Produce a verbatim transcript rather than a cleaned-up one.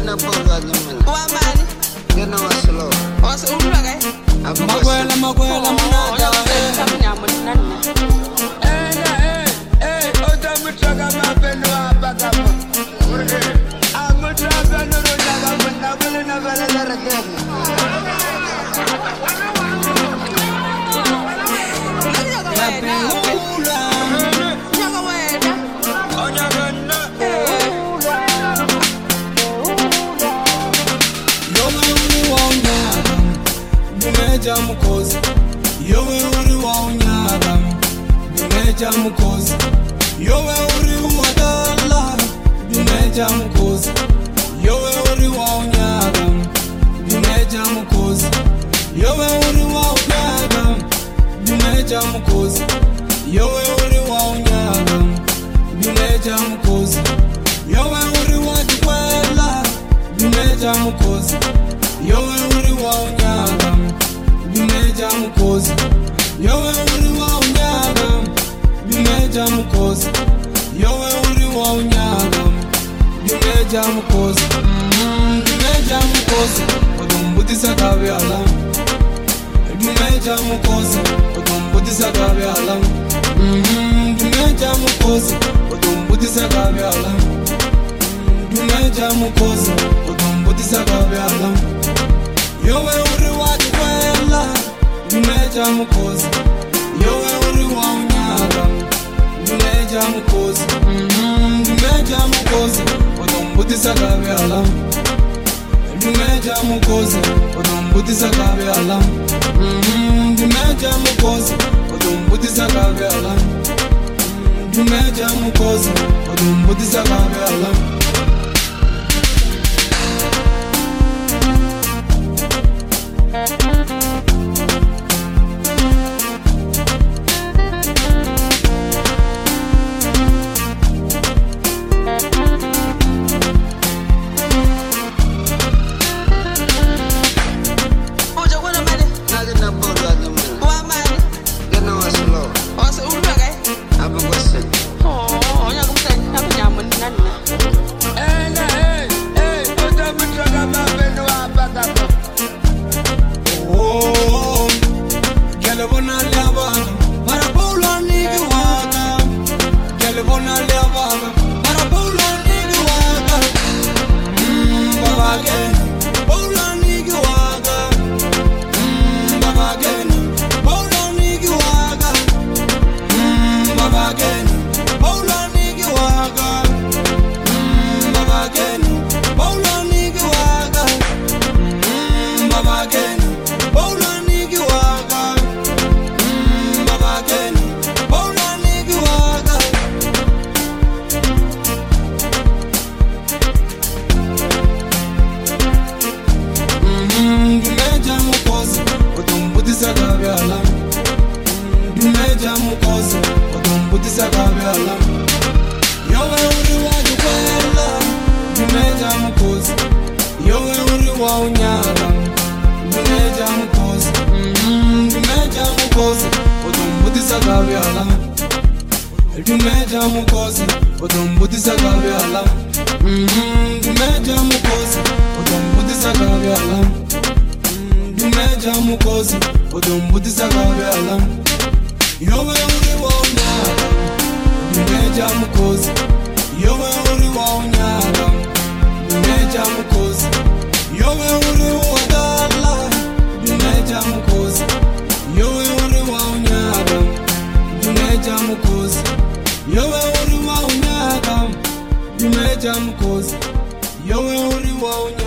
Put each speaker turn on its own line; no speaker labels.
na poga nyamana.
Wa mani?
Gena waslo.
Wasu ulwa kai?
Magwela magwela mnada.
Kama nyamana nana.
Eh eh eh oda mutaga mapendo apaka. Amutaga no rojaga mna bele na bele na rakeni. Mukozi yowe uri waunyaga bimeja mukozi yowe uri wadala bimeja mukozi yowe uri waunyaga bimeja mukozi yowe uri waunyaga bimeja mukozi yowe uri waunyaga bimeja mukozi yowe uri wajikwela bimeja mukozi yowe uri waunyaga bimeja mukozi yowe uri waunyaga bimeja mukozi yowe uri waunyaga bimeja mukozi bimeja mukozi odumbutisa kabyala bimeja mukozi odumbutisa kabyala bimeja mukozi odumbutisa kabyala bimeja mukozi odumbutisa kabyala yowe uri wajikwela bimeja mukozi yowe uri waunyaga bimeja mukozi bimeja mukozi odumbutisa kabyala bimeja mukozi odumbutisa kabyala bimeja mukozi odumbutisa kabyala bimeja mukozi odumbutisa kabyala bimeja mukozi odumbutisa kabyala yowe uri wajikwela bimeja mukozi yowe uri waunyaga bimeja mukozi bimeja mukozi odumbutisa kabyala bimeja mukozi odumbutisa kabyala bimeja mukozi odumbutisa kabyala bimeja mukozi odumbutisa kabyala yowe uri waunyaga bimeja mukozi yowe uri waunyaga bimeja mukozi yowe uri wadala bimeja mukozi yowe uri waunyaga bimeja mukozi yowe uri waunyaga bimeja mukozi yowe uri waunyaga